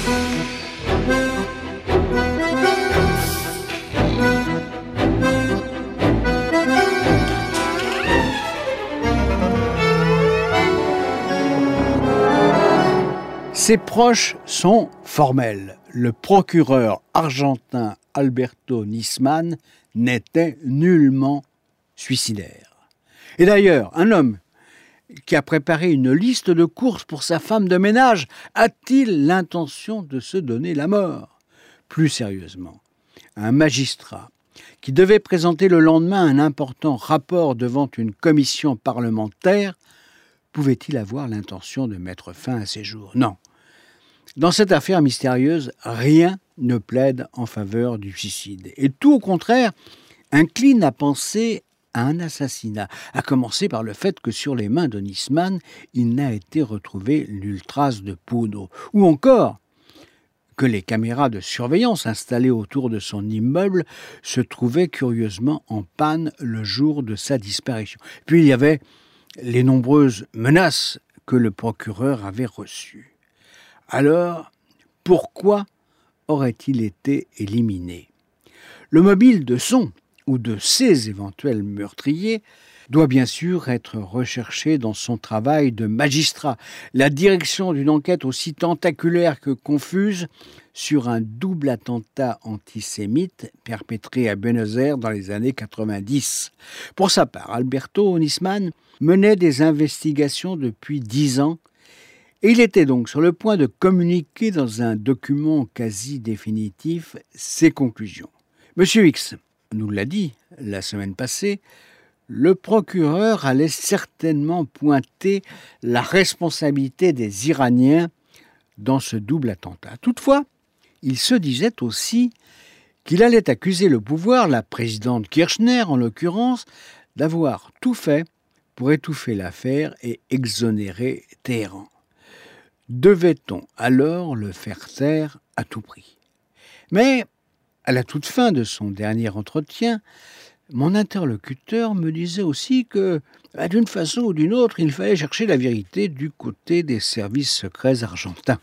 Ses proches sont formels. Le procureur argentin Alberto Nisman n'était nullement suicidaire. Et d'ailleurs, un homme qui a préparé une liste de courses pour sa femme de ménage a-t-il l'intention de se donner la mort ? Plus sérieusement, un magistrat qui devait présenter le lendemain un important rapport devant une commission parlementaire pouvait-il avoir l'intention de mettre fin à ses jours ? Non. Dans cette affaire mystérieuse, rien ne plaide en faveur du suicide. Et tout au contraire, incline à penser à un assassinat, à commencer par le fait que sur les mains de Nisman, il n'a été retrouvé nulle trace de poudre. Ou encore, que les caméras de surveillance installées autour de son immeuble se trouvaient curieusement en panne le jour de sa disparition. Puis il y avait les nombreuses menaces que le procureur avait reçues. Alors, pourquoi aurait-il été éliminé ? Le mobile de son ou de ses éventuels meurtriers doit bien sûr être recherché dans son travail de magistrat, la direction d'une enquête aussi tentaculaire que confuse sur un double attentat antisémite perpétré à Buenos Aires dans les années 90. Pour sa part, Alberto Nisman menait des investigations depuis 10 ans et il était donc sur le point de communiquer dans un document quasi définitif ses conclusions. Monsieur X nous l'a dit la semaine passée, le procureur allait certainement pointer la responsabilité des Iraniens dans ce double attentat. Toutefois, il se disait aussi qu'il allait accuser le pouvoir, la présidente Kirchner en l'occurrence, d'avoir tout fait pour étouffer l'affaire et exonérer Téhéran. Devait-on alors le faire taire à tout prix ? Mais, à la toute fin de son dernier entretien, mon interlocuteur me disait aussi que, d'une façon ou d'une autre, il fallait chercher la vérité du côté des services secrets argentins.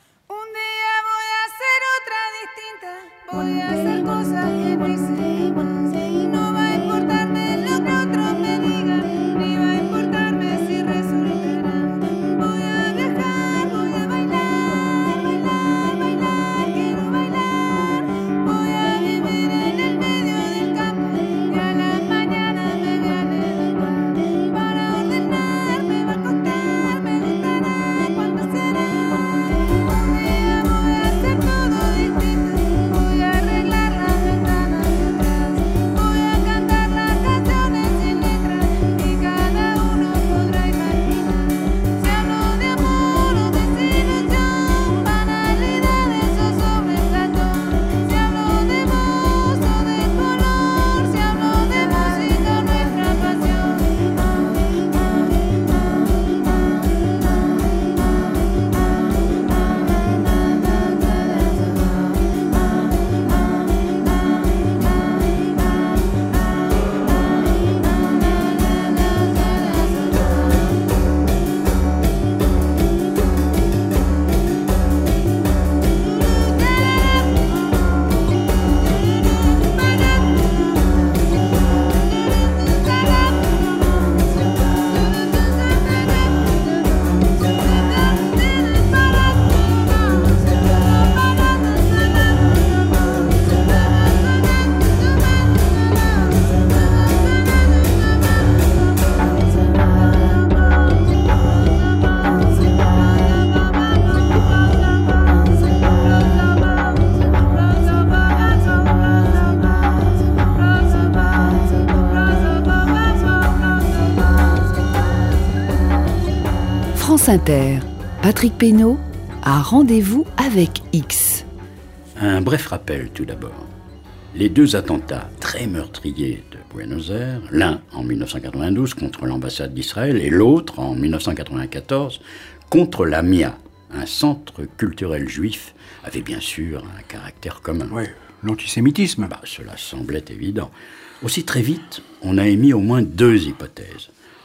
France Inter, Patrick Pénaud a rendez-vous avec X. Un bref rappel tout d'abord. Les deux attentats très meurtriers de Buenos Aires, l'un en 1992 contre l'ambassade d'Israël et l'autre en 1994 contre la MIA, un centre culturel juif, avaient bien sûr un caractère commun. Oui, l'antisémitisme. Cela semblait évident. Aussi très vite, on a émis au moins deux hypothèses.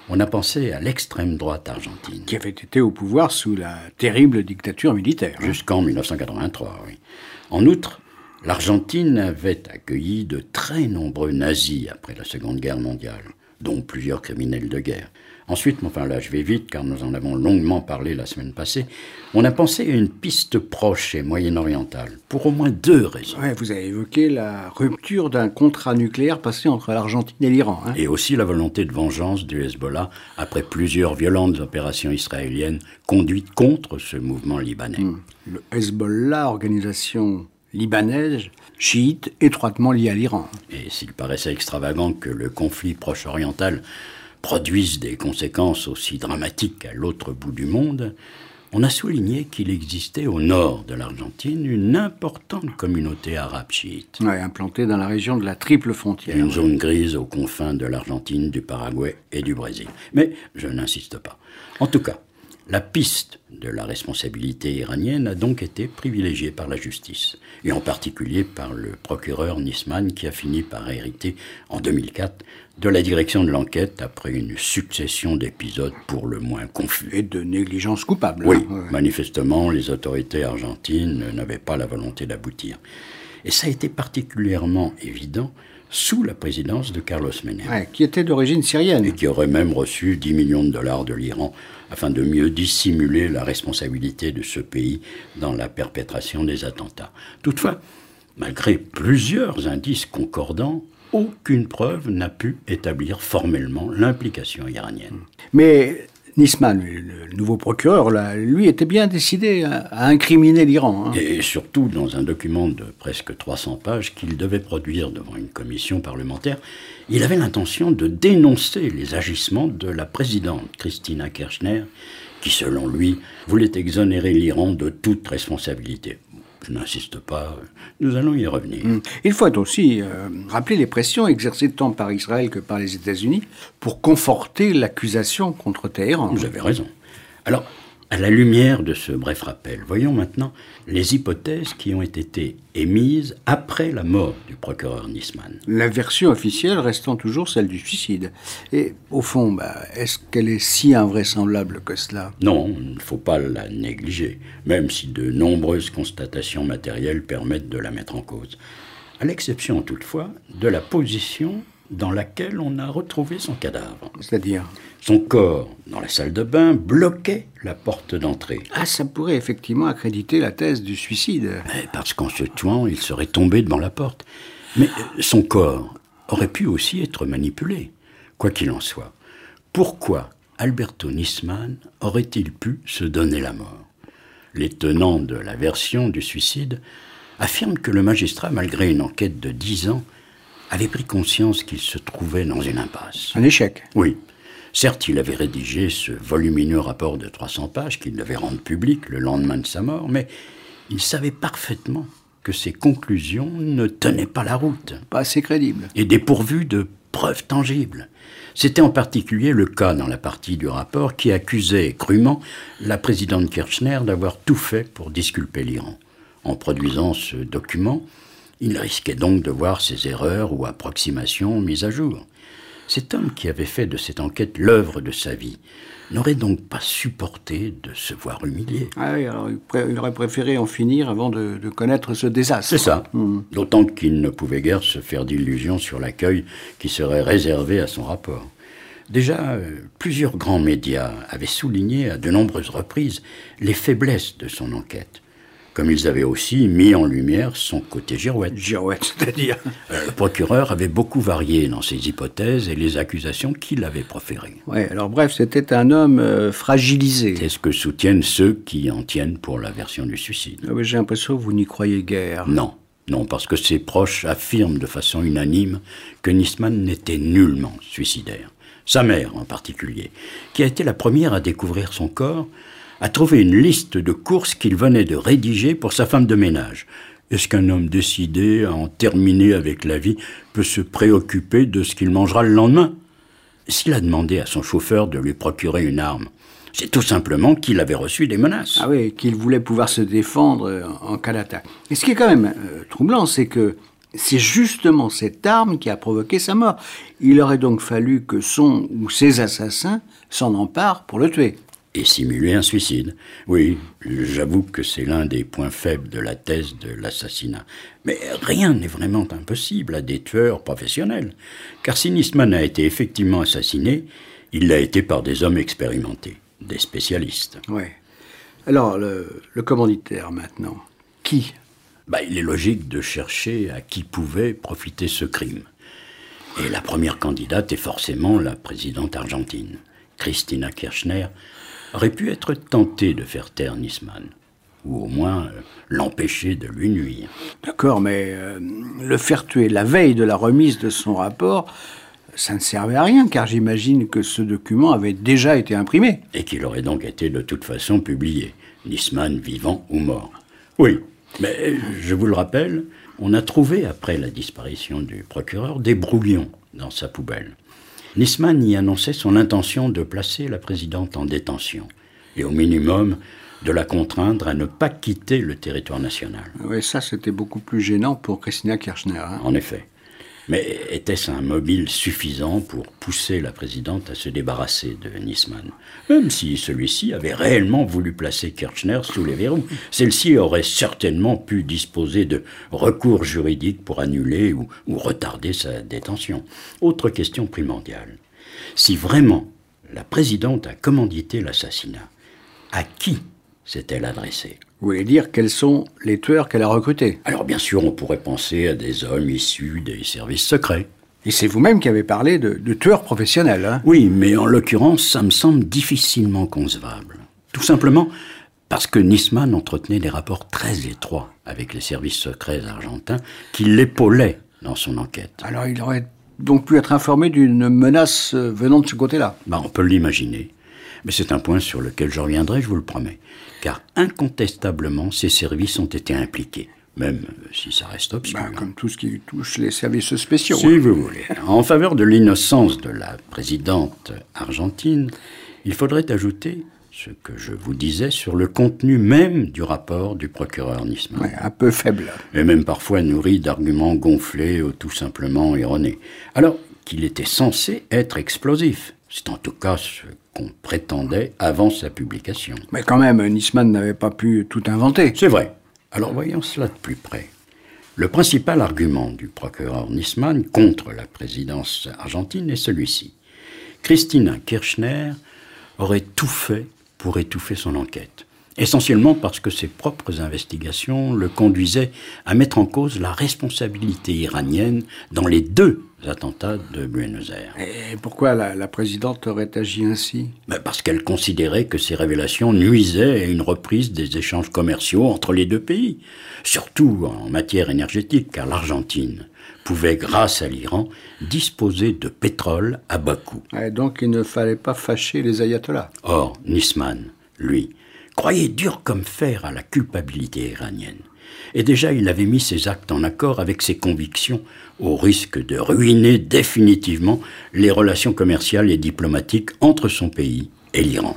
on a pensé à l'extrême droite argentine. Qui avait été au pouvoir sous la terrible dictature militaire. Jusqu'en 1983, oui. En outre, l'Argentine avait accueilli de très nombreux nazis après la Seconde Guerre mondiale, dont plusieurs criminels de guerre. Ensuite, enfin là je vais vite car nous en avons longuement parlé la semaine passée, on a pensé à une piste proche et moyen-orientale, pour au moins 2 raisons. Ouais, vous avez évoqué la rupture d'un contrat nucléaire passé entre l'Argentine et l'Iran. Et aussi la volonté de vengeance du Hezbollah après plusieurs violentes opérations israéliennes conduites contre ce mouvement libanais. Le Hezbollah, organisation libanaise, chiite, étroitement liée à l'Iran. Et s'il paraissait extravagant que le conflit proche-oriental produise des conséquences aussi dramatiques qu'à l'autre bout du monde, on a souligné qu'il existait au nord de l'Argentine une importante communauté arabe chiite. Ouais, implantée dans la région de la triple frontière. Une zone grise aux confins de l'Argentine, du Paraguay et du Brésil. Mais je n'insiste pas. En tout cas, la piste de la responsabilité iranienne a donc été privilégiée par la justice, et en particulier par le procureur Nisman qui a fini par hériter en 2004 de la direction de l'enquête après une succession d'épisodes pour le moins confus. Et de négligence coupable. Oui, manifestement, les autorités argentines n'avaient pas la volonté d'aboutir. Et ça a été particulièrement évident sous la présidence de Carlos Menem. Ouais, qui était d'origine syrienne. Et qui aurait même reçu 10 millions de dollars de l'Iran afin de mieux dissimuler la responsabilité de ce pays dans la perpétration des attentats. Toutefois, malgré plusieurs indices concordants, aucune preuve n'a pu établir formellement l'implication iranienne. Mais Nisman, le nouveau procureur, là, lui était bien décidé à incriminer l'Iran. Et surtout, dans un document de presque 300 pages qu'il devait produire devant une commission parlementaire, il avait l'intention de dénoncer les agissements de la présidente Cristina Kirchner, qui, selon lui, voulait exonérer l'Iran de toute responsabilité. Je n'insiste pas, nous allons y revenir. Il faut aussi rappeler les pressions exercées tant par Israël que par les États-Unis pour conforter l'accusation contre Téhéran. Vous avez raison. Alors, à la lumière de ce bref rappel, voyons maintenant les hypothèses qui ont été émises après la mort du procureur Nisman. La version officielle restant toujours celle du suicide. Et au fond, est-ce qu'elle est si invraisemblable que cela ? Non, il ne faut pas la négliger, même si de nombreuses constatations matérielles permettent de la mettre en cause. À l'exception toutefois de la position dans laquelle on a retrouvé son cadavre. C'est-à-dire ? Son corps, dans la salle de bain, bloquait la porte d'entrée. Ah, ça pourrait effectivement accréditer la thèse du suicide. Parce qu'en se tuant, il serait tombé devant la porte. Mais son corps aurait pu aussi être manipulé. Quoi qu'il en soit, pourquoi Alberto Nisman aurait-il pu se donner la mort ? Les tenants de la version du suicide affirment que le magistrat, malgré une enquête de 10 ans, avait pris conscience qu'il se trouvait dans une impasse. Un échec ? Oui. Certes, il avait rédigé ce volumineux rapport de 300 pages qu'il devait rendre public le lendemain de sa mort, mais il savait parfaitement que ses conclusions ne tenaient pas la route. Pas assez crédibles. Et dépourvues de preuves tangibles. C'était en particulier le cas dans la partie du rapport qui accusait crûment la présidente Kirchner d'avoir tout fait pour disculper l'Iran. En produisant ce document, il risquait donc de voir ses erreurs ou approximations mises à jour. Cet homme qui avait fait de cette enquête l'œuvre de sa vie n'aurait donc pas supporté de se voir humilié. Ah oui, alors il aurait préféré en finir avant de connaître ce désastre. C'est ça. D'autant qu'il ne pouvait guère se faire d'illusions sur l'accueil qui serait réservé à son rapport. Déjà, plusieurs grands médias avaient souligné à de nombreuses reprises les faiblesses de son enquête. Comme ils avaient aussi mis en lumière son côté girouette. Girouette, c'est-à-dire ? Le procureur avait beaucoup varié dans ses hypothèses et les accusations qu'il avait proférées. Oui, alors bref, c'était un homme fragilisé. C'est ce que soutiennent ceux qui en tiennent pour la version du suicide. Ah oui, j'ai l'impression que vous n'y croyez guère. Non, parce que ses proches affirment de façon unanime que Nisman n'était nullement suicidaire. Sa mère, en particulier, qui a été la première à découvrir son corps, a trouvé une liste de courses qu'il venait de rédiger pour sa femme de ménage. Est-ce qu'un homme décidé à en terminer avec la vie peut se préoccuper de ce qu'il mangera le lendemain ? S'il a demandé à son chauffeur de lui procurer une arme, c'est tout simplement qu'il avait reçu des menaces. Ah oui, qu'il voulait pouvoir se défendre en cas d'attaque. Et ce qui est quand même troublant, c'est que c'est justement cette arme qui a provoqué sa mort. Il aurait donc fallu que son ou ses assassins s'en emparent pour le tuer. Et simuler un suicide. Oui, j'avoue que c'est l'un des points faibles de la thèse de l'assassinat. Mais rien n'est vraiment impossible à des tueurs professionnels. Car si Nisman a été effectivement assassiné, il l'a été par des hommes expérimentés, des spécialistes. Oui. Alors, le commanditaire maintenant, qui ? Il est logique de chercher à qui pouvait profiter ce crime. Et la première candidate est forcément la présidente argentine. Cristina Kirchner aurait pu être tentée de faire taire Nisman, ou au moins l'empêcher de lui nuire. D'accord, mais le faire tuer la veille de la remise de son rapport, ça ne servait à rien, car j'imagine que ce document avait déjà été imprimé. Et qu'il aurait donc été de toute façon publié, Nisman vivant ou mort. Oui, mais je vous le rappelle, on a trouvé, après la disparition du procureur, des brouillons dans sa poubelle. Nisman y annonçait son intention de placer la présidente en détention, et au minimum de la contraindre à ne pas quitter le territoire national. Oui, ça c'était beaucoup plus gênant pour Cristina Kirchner. En effet. Mais était-ce un mobile suffisant pour pousser la présidente à se débarrasser de Nisman ? Même si celui-ci avait réellement voulu placer Kirchner sous les verrous, celle-ci aurait certainement pu disposer de recours juridiques pour annuler ou retarder sa détention. Autre question primordiale. Si vraiment la présidente a commandité l'assassinat, à qui s'est-elle adressée ? Vous voulez dire quels sont les tueurs qu'elle a recrutés ? Alors bien sûr, on pourrait penser à des hommes issus des services secrets. Et c'est vous-même qui avez parlé de tueurs professionnels, Oui, mais en l'occurrence, ça me semble difficilement concevable. Tout simplement parce que Nisman entretenait des rapports très étroits avec les services secrets argentins qui l'épaulaient dans son enquête. Alors il aurait donc pu être informé d'une menace venant de ce côté-là ? On peut l'imaginer. Mais c'est un point sur lequel je reviendrai, je vous le promets. Car incontestablement, ces services ont été impliqués, même si ça reste obscur. Comme tout ce qui touche les services spéciaux. Si vous voulez. En faveur de l'innocence de la présidente argentine, il faudrait ajouter ce que je vous disais sur le contenu même du rapport du procureur Nisman. Oui, un peu faible. Et même parfois nourri d'arguments gonflés ou tout simplement erronés. Alors qu'il était censé être explosif. C'est en tout cas ce qu'on prétendait avant sa publication. Mais quand même, Nisman n'avait pas pu tout inventer. C'est vrai. Alors voyons cela de plus près. Le principal argument du procureur Nisman contre la présidence argentine est celui-ci. Cristina Kirchner aurait tout fait pour étouffer son enquête. Essentiellement parce que ses propres investigations le conduisaient à mettre en cause la responsabilité iranienne dans les 2 attentats de Buenos Aires. Et pourquoi la présidente aurait agi ainsi ? Parce qu'elle considérait que ces révélations nuisaient à une reprise des échanges commerciaux entre les 2 pays, surtout en matière énergétique, car l'Argentine pouvait, grâce à l'Iran, disposer de pétrole à bas coût. Et donc il ne fallait pas fâcher les ayatollahs. Or, Nisman, lui, croyait dur comme fer à la culpabilité iranienne. Et déjà, il avait mis ses actes en accord avec ses convictions, au risque de ruiner définitivement les relations commerciales et diplomatiques entre son pays et l'Iran.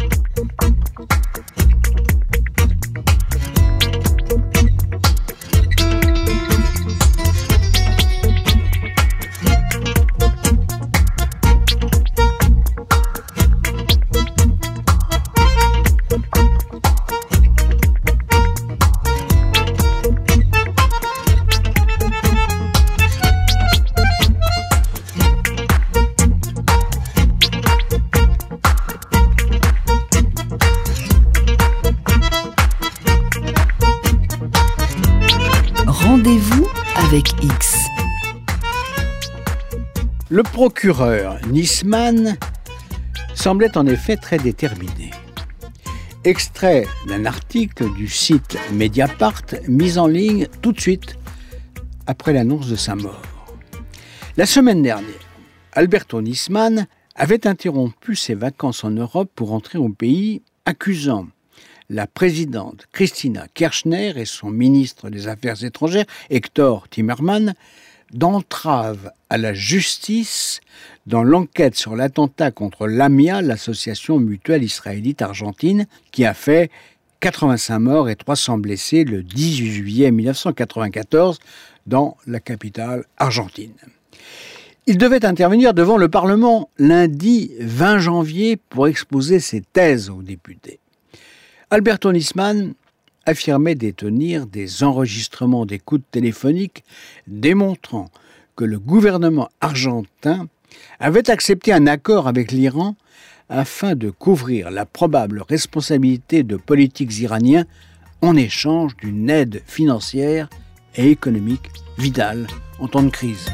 Rendez-vous avec X. Le procureur Nisman semblait en effet très déterminé. Extrait d'un article du site Mediapart mis en ligne tout de suite après l'annonce de sa mort. La semaine dernière, Alberto Nisman avait interrompu ses vacances en Europe pour rentrer au pays, accusant la présidente Cristina Kirchner et son ministre des Affaires étrangères, Hector Timmermans, d'entrave à la justice dans l'enquête sur l'attentat contre l'AMIA, l'association mutuelle israélite argentine, qui a fait 85 morts et 300 blessés le 18 juillet 1994 dans la capitale argentine. Il devait intervenir devant le Parlement lundi 20 janvier pour exposer ses thèses aux députés. Alberto Nisman affirmait détenir des enregistrements d'écoute téléphonique démontrant que le gouvernement argentin avait accepté un accord avec l'Iran afin de couvrir la probable responsabilité de politiques iraniens en échange d'une aide financière et économique vitale en temps de crise.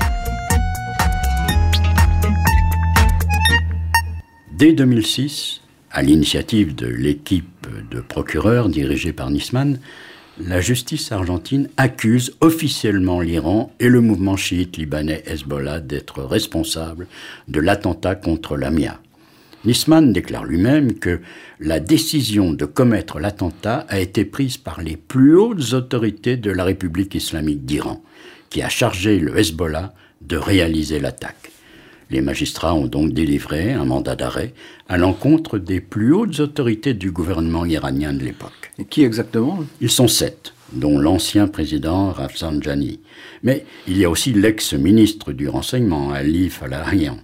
Dès 2006, à l'initiative de l'équipe de procureurs dirigée par Nisman, la justice argentine accuse officiellement l'Iran et le mouvement chiite libanais Hezbollah d'être responsables de l'attentat contre Lamia. Nisman déclare lui-même que la décision de commettre l'attentat a été prise par les plus hautes autorités de la République islamique d'Iran, qui a chargé le Hezbollah de réaliser l'attaque. Les magistrats ont donc délivré un mandat d'arrêt à l'encontre des plus hautes autorités du gouvernement iranien de l'époque. Et qui exactement ? Ils sont 7, dont l'ancien président Rafsanjani. Mais il y a aussi l'ex-ministre du renseignement, Ali Falahian,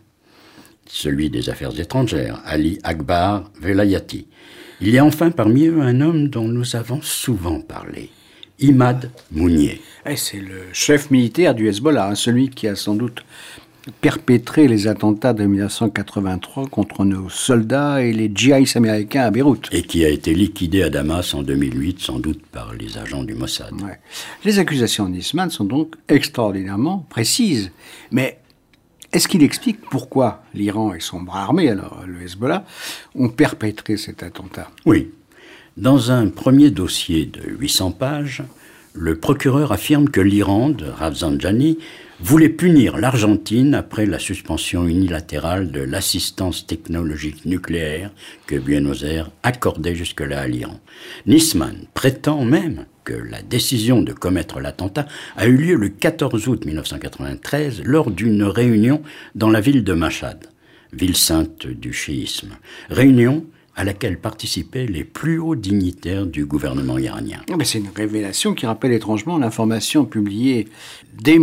celui des Affaires étrangères, Ali Akbar Velayati. Il y a enfin parmi eux un homme dont nous avons souvent parlé, Imad Mounier. C'est le chef militaire du Hezbollah, celui qui a sans doute perpétré les attentats de 1983 contre nos soldats et les djihadistes américains à Beyrouth. Et qui a été liquidé à Damas en 2008, sans doute par les agents du Mossad. Ouais. Les accusations de Nisman sont donc extraordinairement précises. Mais est-ce qu'il explique pourquoi l'Iran et son bras armé, alors le Hezbollah, ont perpétré cet attentat ? Oui. Dans un premier dossier de 800 pages, le procureur affirme que l'Iran de Rafsanjani voulait punir l'Argentine après la suspension unilatérale de l'assistance technologique nucléaire que Buenos Aires accordait jusque-là à l'Iran. Nisman prétend même que la décision de commettre l'attentat a eu lieu le 14 août 1993 lors d'une réunion dans la ville de Mashhad, ville sainte du chiisme. Réunion à laquelle participaient les plus hauts dignitaires du gouvernement iranien. C'est une révélation qui rappelle étrangement l'information publiée dès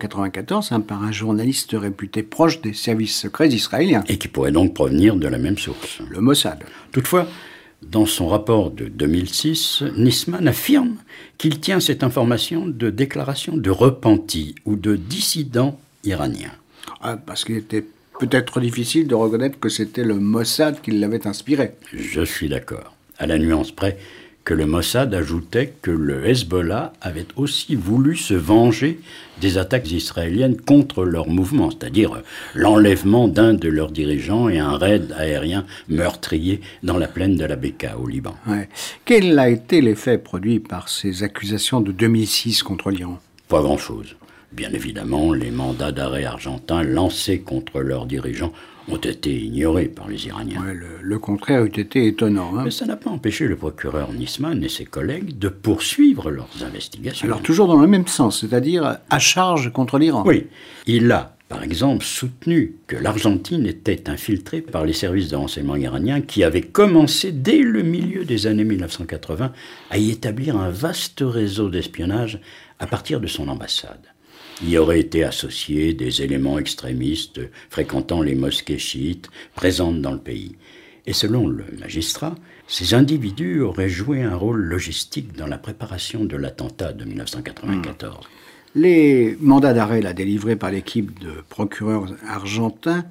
1994 par un journaliste réputé proche des services secrets israéliens. Et qui pourrait donc provenir de la même source. Le Mossad. Toutefois, dans son rapport de 2006, Nisman affirme qu'il tient cette information de déclaration de repentis ou de dissidents iraniens. Parce qu'il était peut-être difficile de reconnaître que c'était le Mossad qui l'avait inspiré. Je suis d'accord. À la nuance près que le Mossad ajoutait que le Hezbollah avait aussi voulu se venger des attaques israéliennes contre leur mouvement, c'est-à-dire l'enlèvement d'un de leurs dirigeants et un raid aérien meurtrier dans la plaine de la Beka, au Liban. Ouais. Quel a été l'effet produit par ces accusations de 2006 contre l'Iran ? Pas grand-chose. Bien évidemment, les mandats d'arrêt argentins lancés contre leurs dirigeants ont été ignorés par les Iraniens. Ouais, le contraire eût été étonnant. Mais ça n'a pas empêché le procureur Nisman et ses collègues de poursuivre leurs investigations. Alors toujours dans le même sens, c'est-à-dire à charge contre l'Iran. Oui, il a, par exemple, soutenu que l'Argentine était infiltrée par les services de renseignement iraniens qui avaient commencé dès le milieu des années 1980 à y établir un vaste réseau d'espionnage à partir de son ambassade. Y auraient été associés des éléments extrémistes fréquentant les mosquées chiites présentes dans le pays. Et selon le magistrat, ces individus auraient joué un rôle logistique dans la préparation de l'attentat de 1994. Les mandats d'arrêt délivrés par l'équipe de procureurs argentins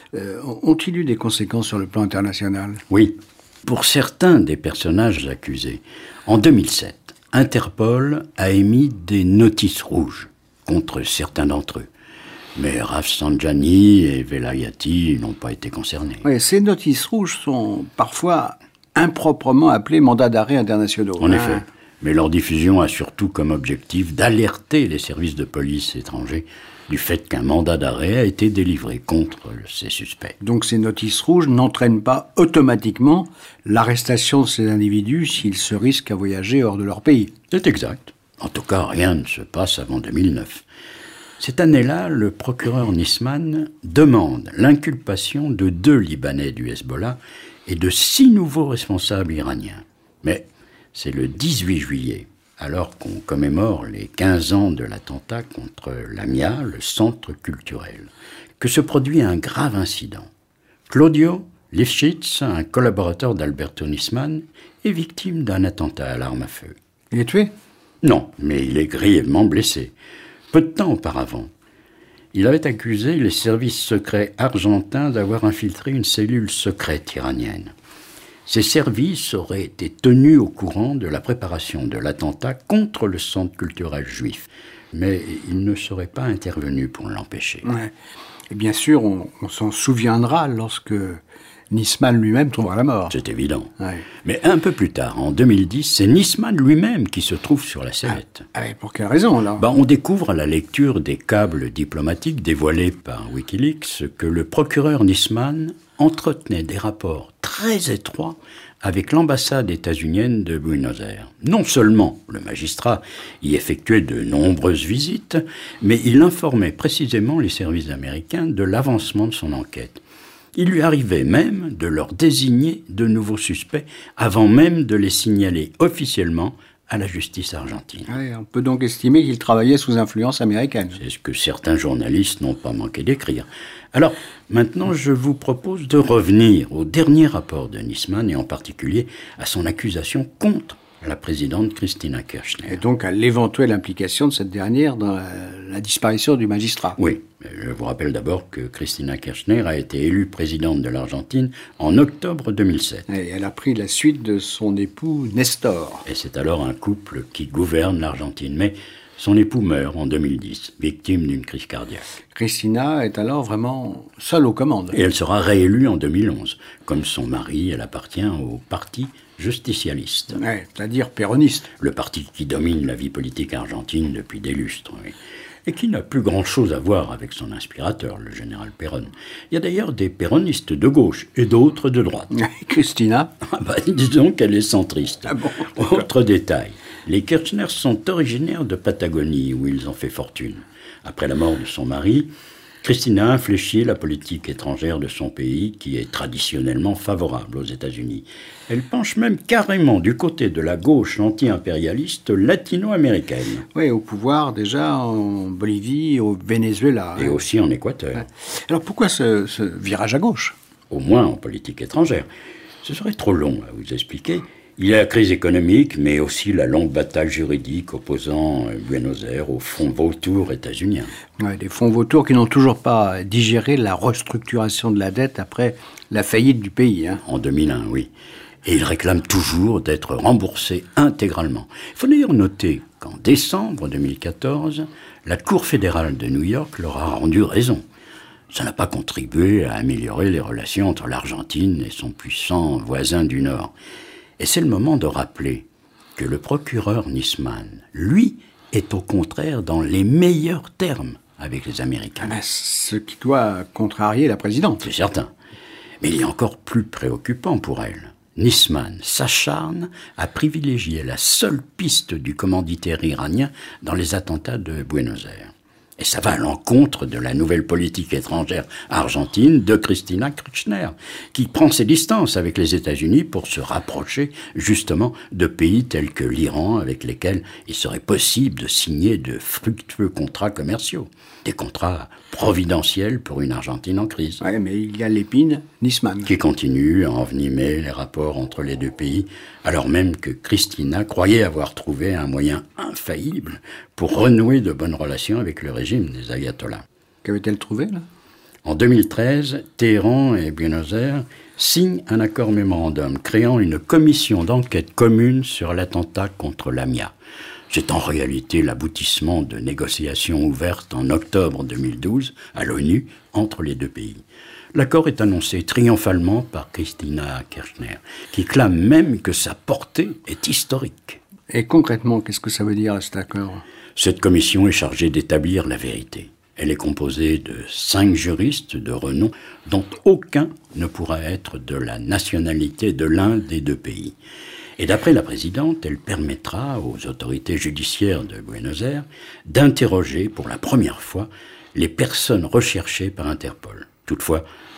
ont-ils eu des conséquences sur le plan international ? Oui, pour certains des personnages accusés. En 2007, Interpol a émis des notices rouges contre certains d'entre eux. Mais Rafsanjani et Velayati n'ont pas été concernés. Oui, ces notices rouges sont parfois improprement appelés mandats d'arrêt internationaux. En effet, mais leur diffusion a surtout comme objectif d'alerter les services de police étrangers du fait qu'un mandat d'arrêt a été délivré contre ces suspects. Donc ces notices rouges n'entraînent pas automatiquement l'arrestation de ces individus s'ils se risquent à voyager hors de leur pays. C'est exact. En tout cas, rien ne se passe avant 2009. Cette année-là, le procureur Nisman demande l'inculpation de 2 Libanais du Hezbollah et de 6 nouveaux responsables iraniens. Mais c'est le 18 juillet, alors qu'on commémore les 15 ans de l'attentat contre l'AMIA, le centre culturel, que se produit un grave incident. Claudio Lifshitz, un collaborateur d'Alberto Nisman, est victime d'un attentat à l'arme à feu. Il est tué ? Non, mais il est grièvement blessé. Peu de temps auparavant, il avait accusé les services secrets argentins d'avoir infiltré une cellule secrète iranienne. Ces services auraient été tenus au courant de la préparation de l'attentat contre le centre culturel juif. Mais ils ne seraient pas intervenus pour l'empêcher. Ouais. Et bien sûr, on s'en souviendra lorsque Nisman lui-même trouvera la mort. C'est évident. Ouais. Mais un peu plus tard, en 2010, c'est Nisman lui-même qui se trouve sur la sellette. Pour quelle raison, alors ? On découvre à la lecture des câbles diplomatiques dévoilés par Wikileaks que le procureur Nisman entretenait des rapports très étroits avec l'ambassade états-unienne de Buenos Aires. Non seulement le magistrat y effectuait de nombreuses visites, mais il informait précisément les services américains de l'avancement de son enquête. Il lui arrivait même de leur désigner de nouveaux suspects avant même de les signaler officiellement à la justice argentine. Ouais, on peut donc estimer qu'il travaillait sous influence américaine. C'est ce que certains journalistes n'ont pas manqué d'écrire. Alors, maintenant, je vous propose de revenir au dernier rapport de Nisman et en particulier à son accusation contre la présidente Cristina Kirchner. Et donc à l'éventuelle implication de cette dernière dans la disparition du magistrat. Oui, je vous rappelle d'abord que Cristina Kirchner a été élue présidente de l'Argentine en octobre 2007. Et elle a pris la suite de son époux Nestor. Et c'est alors un couple qui gouverne l'Argentine. Mais son époux meurt en 2010, victime d'une crise cardiaque. Cristina est alors vraiment seule aux commandes. Et elle sera réélue en 2011. Comme son mari, elle appartient au parti justicialiste. Ouais, c'est-à-dire péroniste. Le parti qui domine la vie politique argentine depuis des lustres, oui. Et qui n'a plus grand-chose à voir avec son inspirateur, le général Perón. Il y a d'ailleurs des péronistes de gauche et d'autres de droite. Cristina ? Disons qu'elle est centriste. Ah bon, autre détail, les Kirchner sont originaires de Patagonie, où ils ont fait fortune. Après la mort de son mari, Cristina a infléchi la politique étrangère de son pays, qui est traditionnellement favorable aux États-Unis. Elle penche même carrément du côté de la gauche anti-impérialiste latino-américaine. Oui, au pouvoir déjà en Bolivie, au Venezuela. Et aussi en Équateur. Alors pourquoi ce virage à gauche ? Au moins en politique étrangère. Ce serait trop long à vous expliquer. Il y a la crise économique, mais aussi la longue bataille juridique opposant Buenos Aires aux fonds vautours états-uniens. Ouais, des fonds vautours qui n'ont toujours pas digéré la restructuration de la dette après la faillite du pays. En 2001, oui. Et ils réclament toujours d'être remboursés intégralement. Il faut d'ailleurs noter qu'en décembre 2014, la Cour fédérale de New York leur a rendu raison. Ça n'a pas contribué à améliorer les relations entre l'Argentine et son puissant voisin du Nord. Et c'est le moment de rappeler que le procureur Nisman, lui, est au contraire dans les meilleurs termes avec les Américains. Ce qui doit contrarier la présidente. C'est certain. Mais il y a encore plus préoccupant pour elle. Nisman s'acharne à privilégier la seule piste du commanditaire iranien dans les attentats de Buenos Aires. Et ça va à l'encontre de la nouvelle politique étrangère argentine de Cristina Kirchner, qui prend ses distances avec les États-Unis pour se rapprocher justement de pays tels que l'Iran, avec lesquels il serait possible de signer de fructueux contrats commerciaux. Des contrats providentiels pour une Argentine en crise. Oui, mais il y a l'épine Nisman. Qui continue à envenimer les rapports entre les deux pays, alors même que Cristina croyait avoir trouvé un moyen infaillible pour renouer de bonnes relations avec le régime des ayatollahs. Qu'avait-elle trouvé, là ? En 2013, Téhéran et Buenos Aires signent un accord mémorandum créant une commission d'enquête commune sur l'attentat contre l'AMIA. C'est en réalité l'aboutissement de négociations ouvertes en octobre 2012 à l'ONU entre les deux pays. L'accord est annoncé triomphalement par Cristina Kirchner, qui clame même que sa portée est historique. Et concrètement, qu'est-ce que ça veut dire, cet accord ? Cette commission est chargée d'établir la vérité. Elle est composée de 5 juristes de renom, dont aucun ne pourra être de la nationalité de l'un des deux pays. Et d'après la présidente, elle permettra aux autorités judiciaires de Buenos Aires d'interroger pour la première fois les personnes recherchées par Interpol. Toutefois,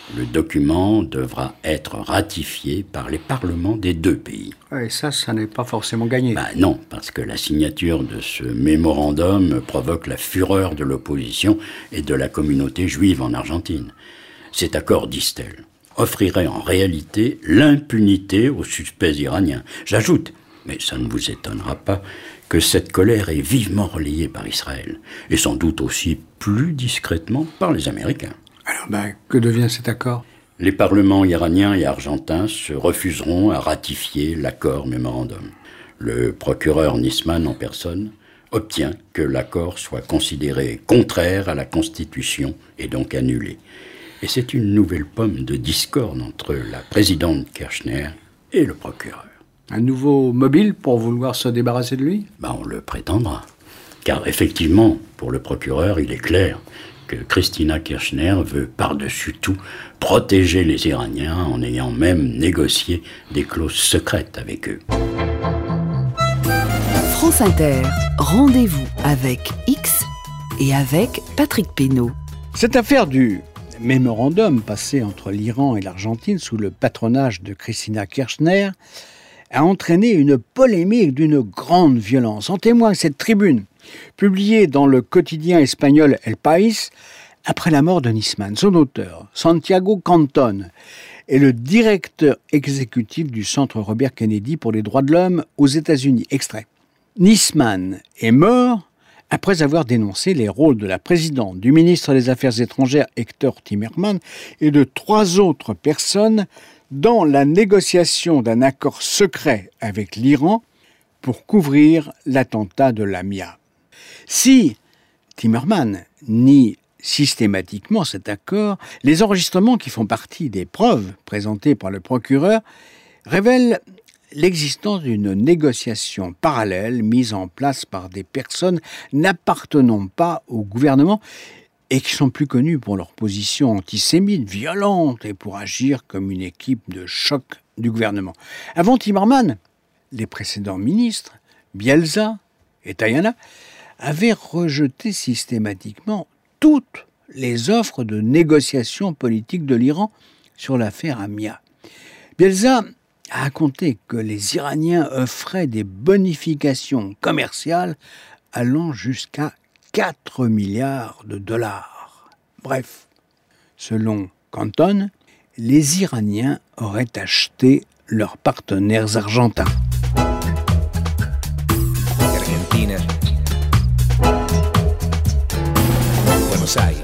Le document devra être ratifié par les parlements des deux pays. Et ça n'est pas forcément gagné. Non, parce que la signature de ce mémorandum provoque la fureur de l'opposition et de la communauté juive en Argentine. Cet accord, disent-elles, offrirait en réalité l'impunité aux suspects iraniens. J'ajoute, mais ça ne vous étonnera pas, que cette colère est vivement relayée par Israël, et sans doute aussi plus discrètement par les Américains. Alors, que devient cet accord ? Les parlements iraniens et argentins se refuseront à ratifier l'accord mémorandum. Le procureur Nisman en personne obtient que l'accord soit considéré contraire à la Constitution et donc annulé. Et c'est une nouvelle pomme de discorde entre la présidente Kirchner et le procureur. Un nouveau mobile pour vouloir se débarrasser de lui ? On le prétendra. Car effectivement, pour le procureur, il est clair que Cristina Kirchner veut par-dessus tout protéger les Iraniens en ayant même négocié des clauses secrètes avec eux. France Inter, rendez-vous avec X et avec Patrick Pénaud. Cette affaire du mémorandum passé entre l'Iran et l'Argentine sous le patronage de Cristina Kirchner a entraîné une polémique d'une grande violence. En témoigne cette tribune, publiée dans le quotidien espagnol El País, après la mort de Nisman. Son auteur, Santiago Canton, est le directeur exécutif du Centre Robert Kennedy pour les droits de l'homme aux États-Unis. Extrait. Nisman est mort après avoir dénoncé les rôles de la présidente, du ministre des Affaires étrangères Héctor Timerman et de 3 autres personnes dans la négociation d'un accord secret avec l'Iran pour couvrir l'attentat de Lamia. Si Timerman nie systématiquement cet accord, les enregistrements qui font partie des preuves présentées par le procureur révèlent l'existence d'une négociation parallèle mise en place par des personnes n'appartenant pas au gouvernement et qui sont plus connues pour leur position antisémite, violente et pour agir comme une équipe de choc du gouvernement. Avant Timerman, les précédents ministres, Bielsa et Tayana, avaient rejeté systématiquement toutes les offres de négociation politique de l'Iran sur l'affaire Amia. Bielsa a raconté que les Iraniens offraient des bonifications commerciales allant jusqu'à 4 milliards de dollars. Bref, selon Canton, les Iraniens auraient acheté leurs partenaires argentins. Argentina. Buenos Aires.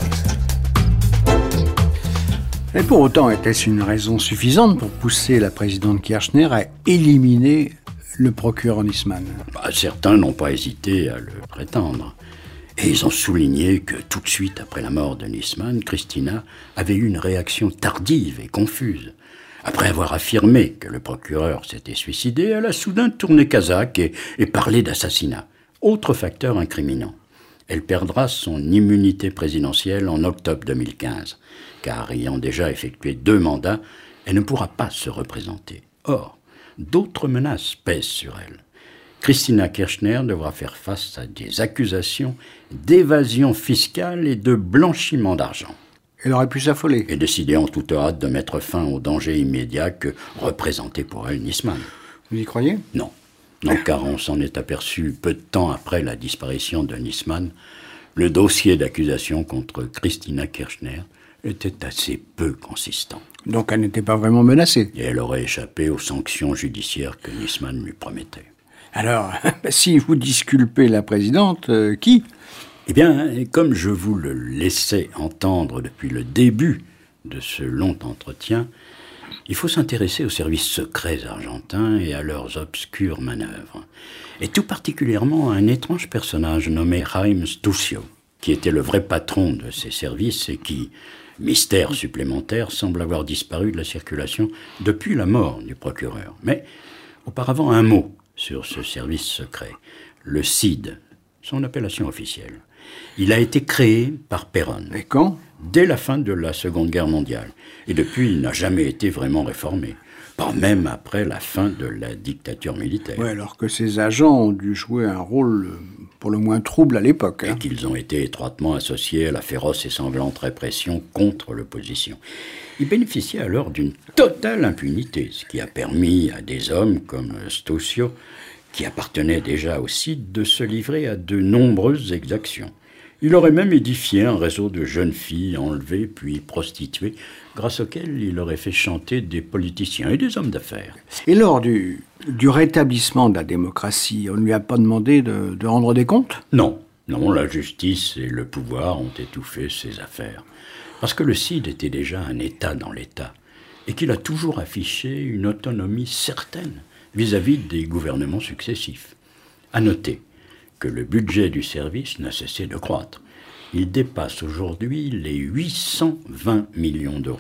Et pour autant, était-ce une raison suffisante pour pousser la présidente Kirchner à éliminer le procureur Nisman ? Certains n'ont pas hésité à le prétendre. Et ils ont souligné que tout de suite après la mort de Nisman, Cristina avait eu une réaction tardive et confuse. Après avoir affirmé que le procureur s'était suicidé, elle a soudain tourné Kazakh et parlé d'assassinat. Autre facteur incriminant. Elle perdra son immunité présidentielle en octobre 2015, car ayant déjà effectué 2 mandats, elle ne pourra pas se représenter. Or, d'autres menaces pèsent sur elle. Cristina Kirchner devra faire face à des accusations d'évasion fiscale et de blanchiment d'argent. Elle aurait pu s'affoler. Et décider en toute hâte de mettre fin au danger immédiat que représentait pour elle Nisman. Vous y croyez ? Non, car on s'en est aperçu peu de temps après la disparition de Nisman. Le dossier d'accusation contre Cristina Kirchner était assez peu consistant. Donc elle n'était pas vraiment menacée. Et elle aurait échappé aux sanctions judiciaires que Nisman lui promettait. Alors, si vous disculpez la présidente, qui ? Eh bien, comme je vous le laissais entendre depuis le début de ce long entretien, il faut s'intéresser aux services secrets argentins et à leurs obscures manœuvres. Et tout particulièrement à un étrange personnage nommé Jaime Stuccio, qui était le vrai patron de ces services et qui, mystère supplémentaire, semble avoir disparu de la circulation depuis la mort du procureur. Mais auparavant, un mot sur ce service secret, le CID, son appellation officielle. Il a été créé par Perón. Et quand ? Dès la fin de la Seconde Guerre mondiale. Et depuis, il n'a jamais été vraiment réformé. Pas même après la fin de la dictature militaire. Ouais, alors que ces agents ont dû jouer un rôle pour le moins troubles à l'époque. Et qu'ils ont été étroitement associés à la féroce et sanglante répression contre l'opposition. Ils bénéficiaient alors d'une totale impunité, ce qui a permis à des hommes comme Stusio, qui appartenait déjà au CID, de se livrer à de nombreuses exactions. Il aurait même édifié un réseau de jeunes filles enlevées puis prostituées, grâce auquel il aurait fait chanter des politiciens et des hommes d'affaires. Et lors du rétablissement de la démocratie, on ne lui a pas demandé de rendre des comptes ? Non, la justice et le pouvoir ont étouffé ses affaires. Parce que le CID était déjà un État dans l'État, et qu'il a toujours affiché une autonomie certaine vis-à-vis des gouvernements successifs. À noter que le budget du service n'a cessé de croître. Il dépasse aujourd'hui les 820 millions d'euros.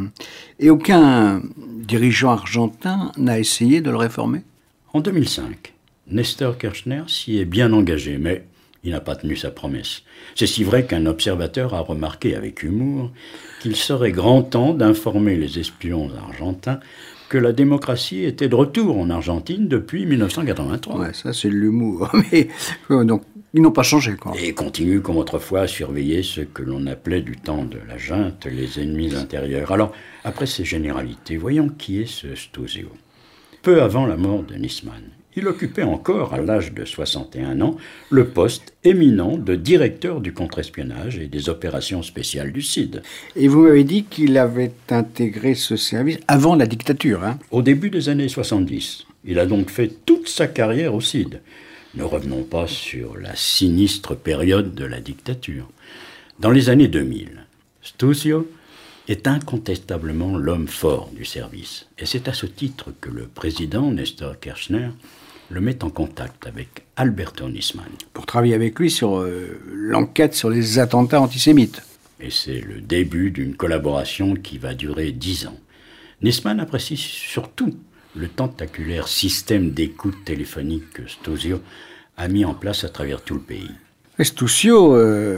Et aucun dirigeant argentin n'a essayé de le réformer ? En 2005, Néstor Kirchner s'y est bien engagé, mais il n'a pas tenu sa promesse. C'est si vrai qu'un observateur a remarqué avec humour qu'il serait grand temps d'informer les espions argentins que la démocratie était de retour en Argentine depuis 1983. Ouais, ça c'est de l'humour. Mais donc, ils n'ont pas changé, quoi. Et continuent comme autrefois à surveiller ce que l'on appelait du temps de la junte les ennemis intérieurs. Alors, après ces généralités, voyons qui est ce Stusio. Peu avant la mort de Nisman, il occupait encore, à l'âge de 61 ans, le poste éminent de directeur du contre-espionnage et des opérations spéciales du CID. Et vous m'avez dit qu'il avait intégré ce service avant la dictature, hein ? Au début des années 70. Il a donc fait toute sa carrière au CID. Ne revenons pas sur la sinistre période de la dictature. Dans les années 2000, Stusio est incontestablement l'homme fort du service. Et c'est à ce titre que le président, Néstor Kirchner, le met en contact avec Alberto Nisman. Pour travailler avec lui sur l'enquête sur les attentats antisémites. Et c'est le début d'une collaboration qui va durer 10 ans. Nisman apprécie surtout le tentaculaire système d'écoute téléphonique que Stusio a mis en place à travers tout le pays. Stusio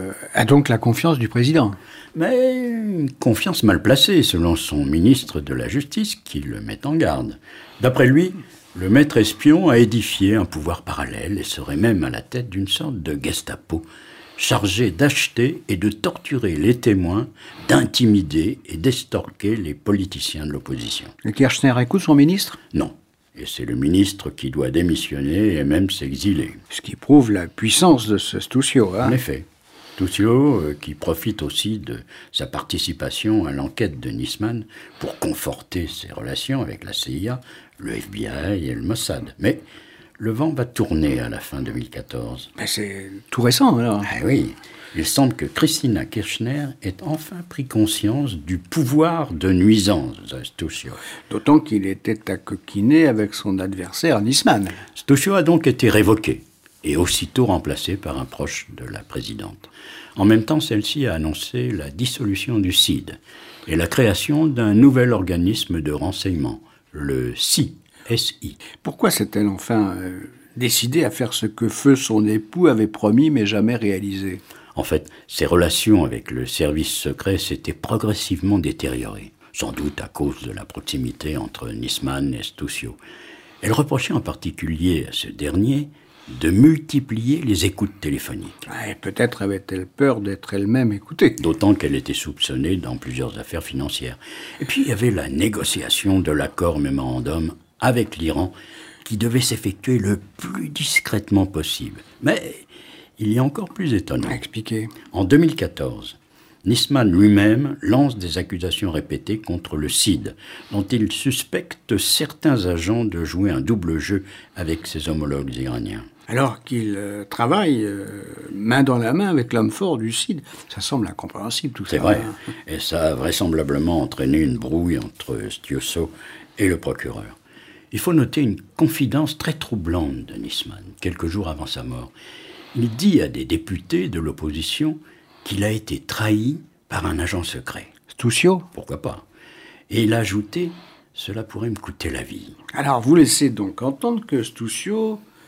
a donc la confiance du président. Mais une confiance mal placée, selon son ministre de la Justice, qui le met en garde. D'après lui, le maître espion a édifié un pouvoir parallèle et serait même à la tête d'une sorte de Gestapo, chargé d'acheter et de torturer les témoins, d'intimider et d'estorquer les politiciens de l'opposition. Et Kirchner écoute son ministre ? Non. Et c'est le ministre qui doit démissionner et même s'exiler. Ce qui prouve la puissance de ce Stusio, hein ? En effet. Stusio, qui profite aussi de sa participation à l'enquête de Nisman pour conforter ses relations avec la CIA, le FBI et le Mossad. Mais le vent va tourner à la fin 2014. Mais c'est tout récent, alors. Ah oui, il semble que Cristina Kirchner ait enfin pris conscience du pouvoir de nuisance de Stusio. D'autant qu'il était à coquiner avec son adversaire Nisman. Stusio a donc été révoqué et aussitôt remplacé par un proche de la présidente. En même temps, celle-ci a annoncé la dissolution du CID et la création d'un nouvel organisme de renseignement, le SI. Pourquoi s'est-elle enfin décidée à faire ce que feu son époux avait promis mais jamais réalisé ? En fait, ses relations avec le service secret s'étaient progressivement détériorées, sans doute à cause de la proximité entre Nisman et Stusio. Elle reprochait en particulier à ce dernier de multiplier les écoutes téléphoniques. Et peut-être avait-elle peur d'être elle-même écoutée. D'autant qu'elle était soupçonnée dans plusieurs affaires financières. Et puis il y avait la négociation de l'accord mémorandum avec l'Iran qui devait s'effectuer le plus discrètement possible. Mais il y a encore plus étonnant. Expliquez. En 2014, Nisman lui-même lance des accusations répétées contre le CID, dont il suspecte certains agents de jouer un double jeu avec ses homologues iraniens. Alors qu'il travaille main dans la main avec l'homme fort du CID. Ça semble incompréhensible tout ça. C'est vrai. Et ça a vraisemblablement entraîné une brouille entre Stusio et le procureur. Il faut noter une confidence très troublante de Nisman, quelques jours avant sa mort. Il dit à des députés de l'opposition qu'il a été trahi par un agent secret. Stusio ? Pourquoi pas ? Et il a ajouté « Cela pourrait me coûter la vie ». Alors vous laissez donc entendre que Stusio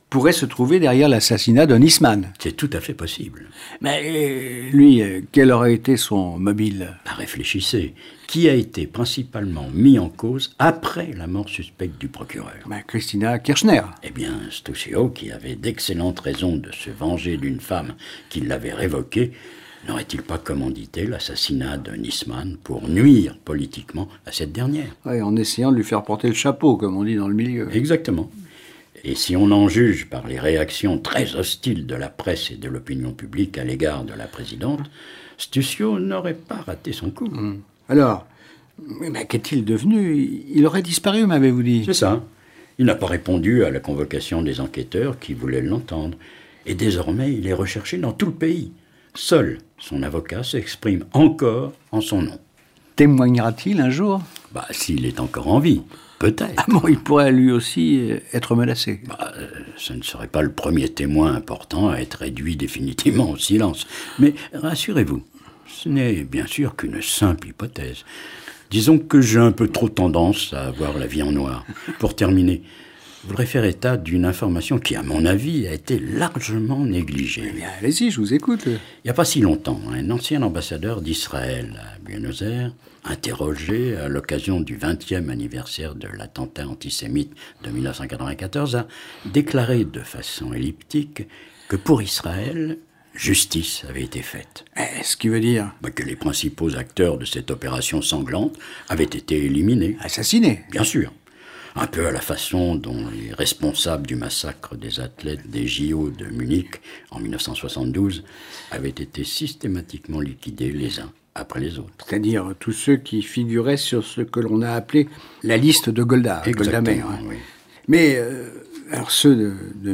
pourrait se trouver derrière l'assassinat de Nisman. C'est tout à fait possible. Mais lui, quel aurait été son mobile ? Réfléchissez. Qui a été principalement mis en cause après la mort suspecte du procureur ? Christina Kirchner. Eh bien, Stosio, qui avait d'excellentes raisons de se venger d'une femme qui l'avait révoquée, n'aurait-il pas commandité l'assassinat de Nisman pour nuire politiquement à cette dernière ? Oui, en essayant de lui faire porter le chapeau, comme on dit dans le milieu. Exactement. Et si on en juge par les réactions très hostiles de la presse et de l'opinion publique à l'égard de la présidente, Stosio n'aurait pas raté son coup. Alors, qu'est-il devenu ? Il aurait disparu, m'avez-vous dit ? C'est ça. Il n'a pas répondu à la convocation des enquêteurs qui voulaient l'entendre. Et désormais, il est recherché dans tout le pays. Seul son avocat s'exprime encore en son nom. Témoignera-t-il un jour ? S'il est encore en vie, peut-être. Il pourrait lui aussi être menacé. Ce ne serait pas le premier témoin important à être réduit définitivement au silence. Mais rassurez-vous, ce n'est bien sûr qu'une simple hypothèse. Disons que j'ai un peu trop tendance à voir la vie en noir. Pour terminer, je voudrais faire état d'une information qui, à mon avis, a été largement négligée. Allez-y, je vous écoute. Il n'y a pas si longtemps, un ancien ambassadeur d'Israël à Buenos Aires, interrogé à l'occasion du 20e anniversaire de l'attentat antisémite de 1994, a déclaré de façon elliptique que pour Israël, justice avait été faite. Ce qui veut dire ? Que les principaux acteurs de cette opération sanglante avaient été éliminés. Assassinés ? Bien sûr. Un peu à la façon dont les responsables du massacre des athlètes des JO de Munich en 1972 avaient été systématiquement liquidés les uns après les autres. C'est-à-dire tous ceux qui figuraient sur ce que l'on a appelé la liste de Golda. Exactement, Golda Meir, oui. Mais alors ceux de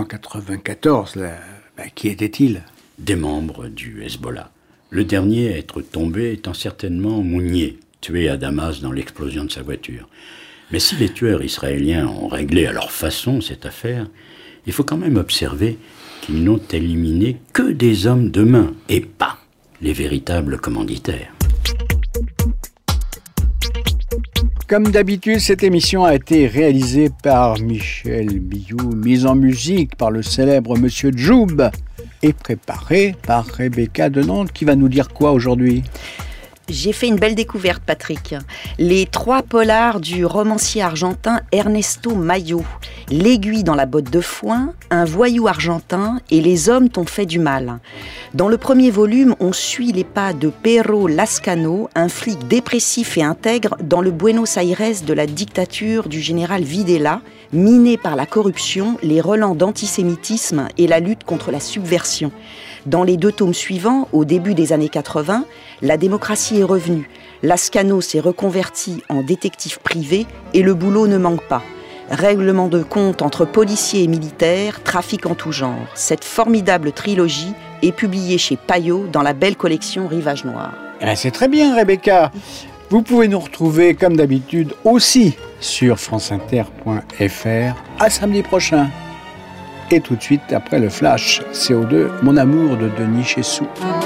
1994, qui étaient-ils ? Des membres du Hezbollah. Le dernier à être tombé étant certainement Mounier, tué à Damas dans l'explosion de sa voiture. Mais si les tueurs israéliens ont réglé à leur façon cette affaire, il faut quand même observer qu'ils n'ont éliminé que des hommes de main et pas les véritables commanditaires. Comme d'habitude, cette émission a été réalisée par Michel Billou, mise en musique par le célèbre Monsieur Djoub et préparée par Rebecca de Nantes, qui va nous dire quoi aujourd'hui ? J'ai fait une belle découverte, Patrick. Les 3 polars du romancier argentin Ernesto Mayo. L'aiguille dans la botte de foin, un voyou argentin et les hommes t'ont fait du mal. Dans le premier volume, on suit les pas de Pero Lascano, un flic dépressif et intègre dans le Buenos Aires de la dictature du général Videla, miné par la corruption, les relents d'antisémitisme et la lutte contre la subversion. Dans les 2 tomes suivants, au début des années 80, la démocratie est revenue. Lascano s'est reconverti en détective privé et le boulot ne manque pas. Règlement de compte entre policiers et militaires, trafic en tout genre. Cette formidable trilogie est publiée chez Payot dans la belle collection Rivage Noir. C'est très bien, Rebecca. Vous pouvez nous retrouver comme d'habitude aussi sur franceinter.fr. À samedi prochain. Et tout de suite après le flash CO2, Mon amour de Denis Chessou.